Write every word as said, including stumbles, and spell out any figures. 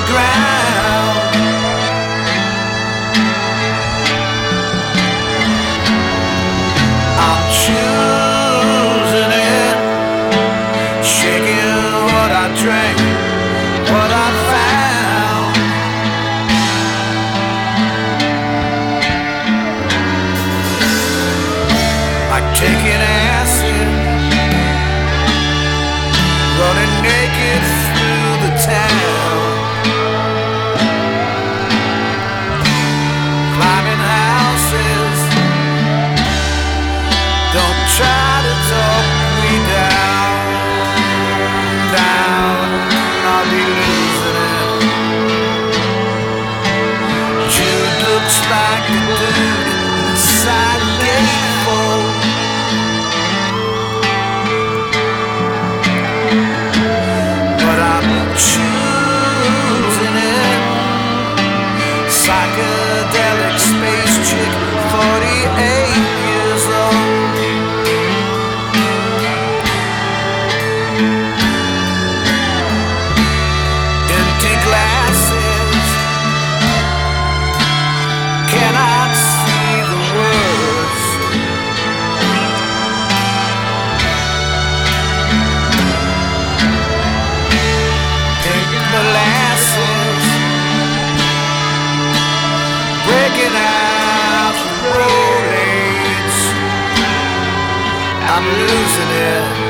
ground. I'm choosing it, shaking what I drank, what I found. Like taking acid, running naked through the town, climbing houses. Don't try to talk me down, down. I'll be losing it. Jude looks like a dude inside a gatefold. But I'm choosing it. Psychedelic space chick, forty-eight years old. Empty glasses, cannot see the words. Pink molasses, breaking out the rollades. I'm losing it.